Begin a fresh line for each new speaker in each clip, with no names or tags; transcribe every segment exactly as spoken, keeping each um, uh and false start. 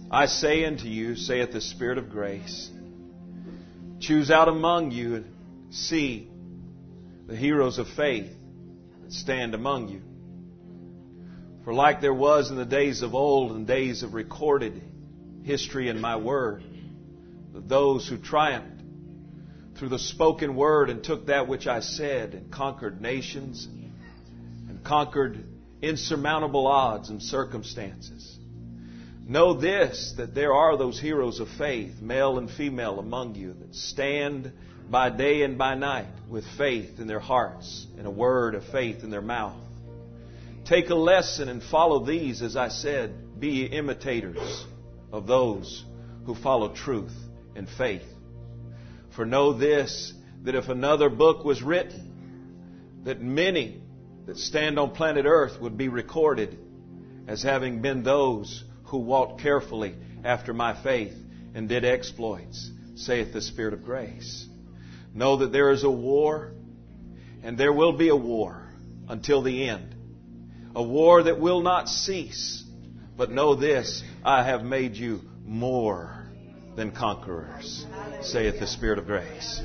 I say unto you, saith the Spirit of grace, choose out among you and see the heroes of faith that stand among you. For like there was in the days of old and days of recorded history in my word, those who triumphed through the spoken word and took that which I said and conquered nations and conquered insurmountable odds and circumstances. Know this, that there are those heroes of faith, male and female among you, that stand by day and by night with faith in their hearts and a word of faith in their mouth. Take a lesson and follow these, as I said. Be imitators of those who follow truth and faith. For know this, that if another book was written, that many that stand on planet Earth would be recorded as having been those who walked carefully after my faith and did exploits, saith the Spirit of grace. Know that there is a war, and there will be a war until the end. A war that will not cease. But know this, I have made you more than conquerors, saith the Spirit of grace.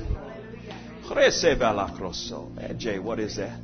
Jay, what is that?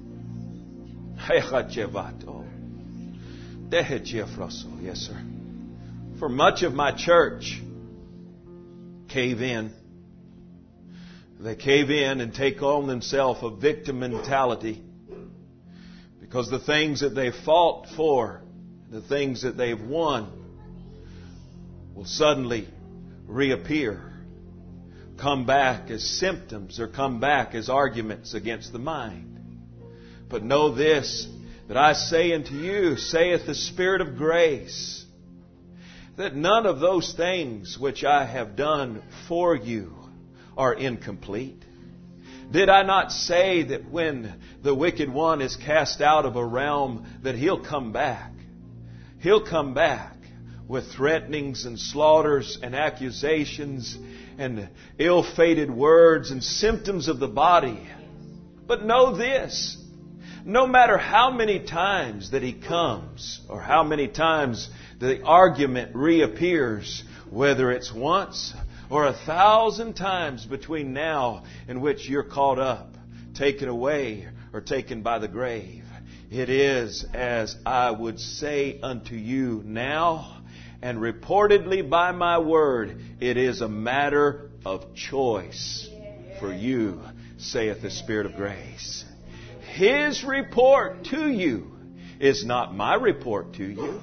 Yes, sir. For much of my church cave in. They cave in and take on themselves a victim mentality because the things that they fought for, the things that they've won, will suddenly reappear, come back as symptoms or come back as arguments against the mind. But know this, that I say unto you, saith the Spirit of grace, that none of those things which I have done for you are incomplete. Did I not say that when the wicked one is cast out of a realm, that he'll come back? He'll come back with threatenings and slaughters and accusations and ill-fated words and symptoms of the body. But know this, no matter how many times that he comes or how many times the argument reappears, whether it's once or a thousand times between now and which you're caught up, taken away, or taken by the grave, it is as I would say unto you now, and reportedly by my word, it is a matter of choice for you, saith the Spirit of grace. His report to you is not my report to you.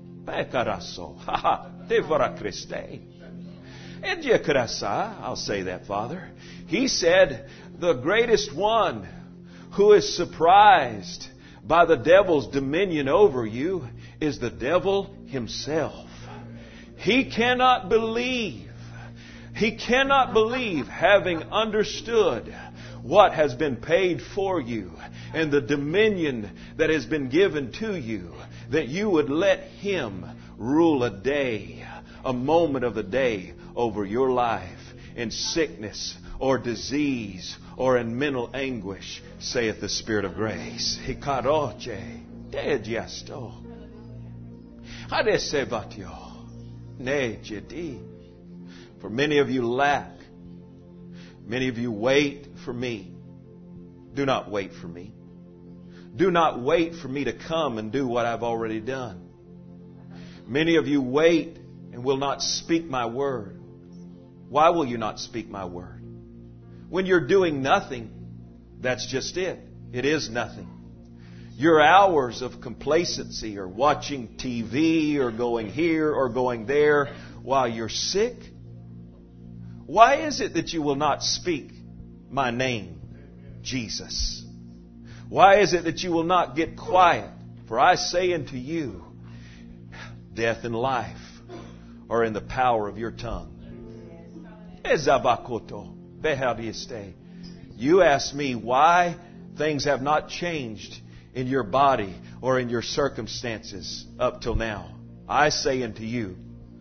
I'll say that, Father. He said, the greatest one who is surprised by the devil's dominion over you is the devil himself. He cannot believe. He cannot believe, having understood what has been paid for you and the dominion that has been given to you, that you would let him rule a day, a moment of the day over your life in sickness or disease or in mental anguish, saith the Spirit of grace. For many of you lack. Many of you wait for me. Do not wait for me. Do not wait for me to come and do what I've already done. Many of you wait and will not speak my word. Why will you not speak my word? When you're doing nothing, that's just it. It is nothing. Your hours of complacency or watching T V or going here or going there while you're sick. Why is it that you will not speak my name, Jesus? Why is it that you will not get quiet? For I say unto you, death and life are in the power of your tongue. You ask me why things have not changed in your body or in your circumstances up till now. I say unto you,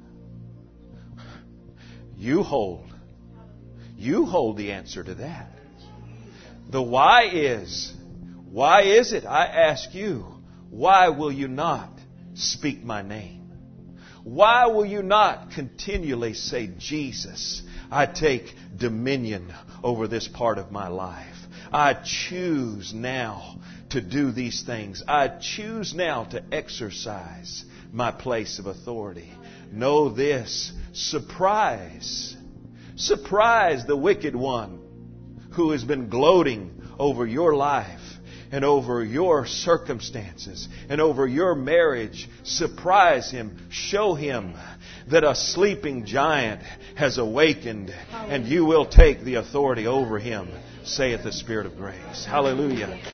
you hold. You hold the answer to that. The why is, why is it, I ask you, why will you not speak my name? Why will you not continually say, Jesus, I take dominion over this part of my life. I choose now to do these things. I choose now to exercise my place of authority. Know this, surprise, surprise the wicked one who has been gloating over your life and over your circumstances and over your marriage. Surprise him. Show him that a sleeping giant has awakened and you will take the authority over him, saith the Spirit of grace. Hallelujah.